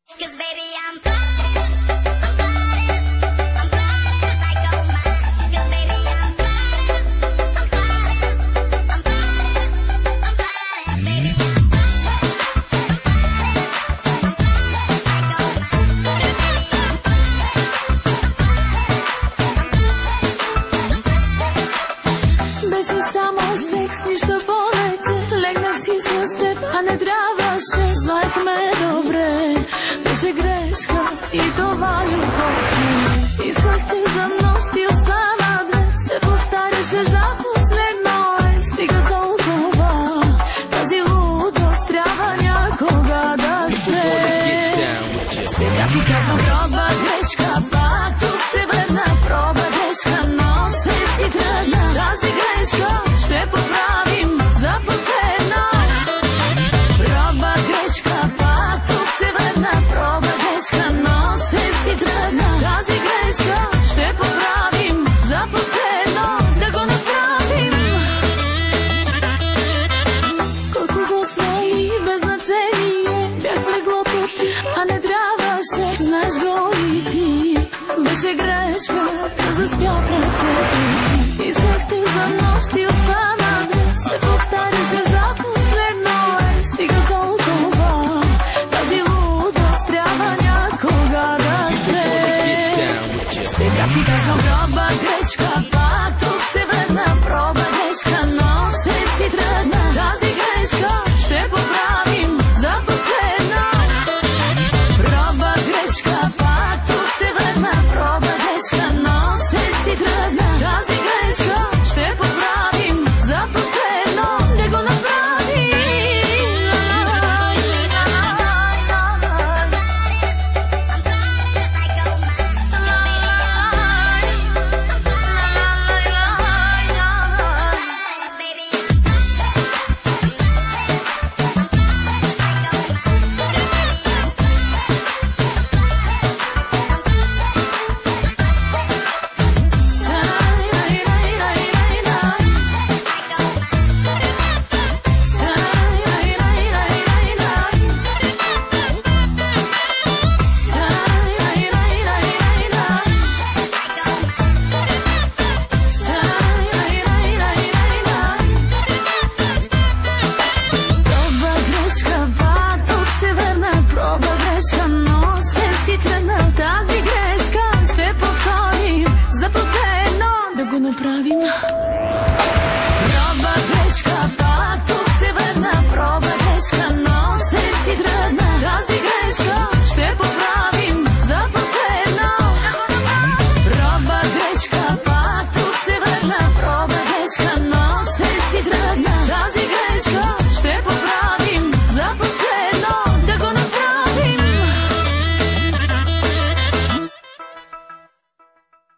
Беше само секс, нищо повече. Легнах си с теб, а не трябваше. Знаехме добре, беше грешка и това любов. Исках те за нощ и остана две. Се повтаряше за последно. Стига толкова, тази лудост трябва някога да спре. Сега ти казвам, проба